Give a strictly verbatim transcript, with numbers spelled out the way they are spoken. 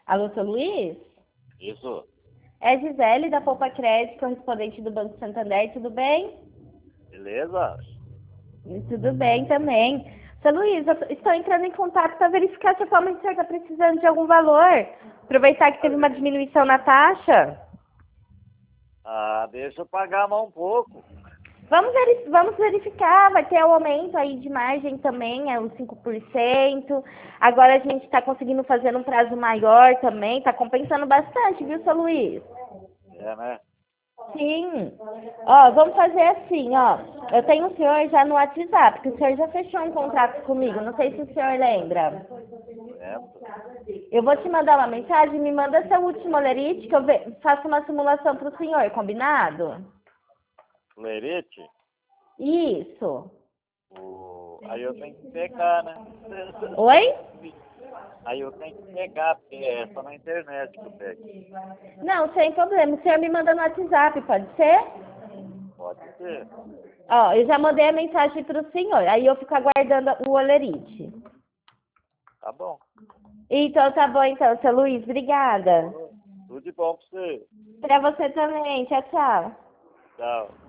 Alô, seu Luiz? Isso. É Gisele, da Poupa Crédito, correspondente do Banco Santander, tudo bem? Beleza? Tudo bem também. Seu Luiz, eu estou entrando em contato para verificar se atualmente o senhor está precisando de algum valor. Aproveitar que teve uma diminuição na taxa. Ah, deixa eu pagar mais um pouco. Vamos, veri- vamos verificar, vai ter um aumento aí de margem também, é uns cinco por cento. Agora a gente está conseguindo fazer um prazo maior também, está compensando bastante, viu, seu Luiz? É, né? Sim. Ó, vamos fazer assim, ó. Eu tenho o senhor já no WhatsApp, porque o senhor já fechou um contrato comigo. Não sei se o senhor lembra. Certo. Eu vou te mandar uma mensagem, me manda seu último olerite, que eu ve- faço uma simulação para o senhor, combinado? Lerite? Isso. O... Aí eu tenho que pegar, né? Oi? Aí eu tenho que pegar, porque é só na internet que eu pego. Não, sem problema. O senhor me manda no WhatsApp, pode ser? Pode ser. Ó, eu já mandei a mensagem para o senhor. Aí eu fico aguardando o olerite. Tá bom. Então tá bom, então, seu Luiz. Obrigada. Tudo de bom pra você. Para você também. Tchau, tchau. Tchau.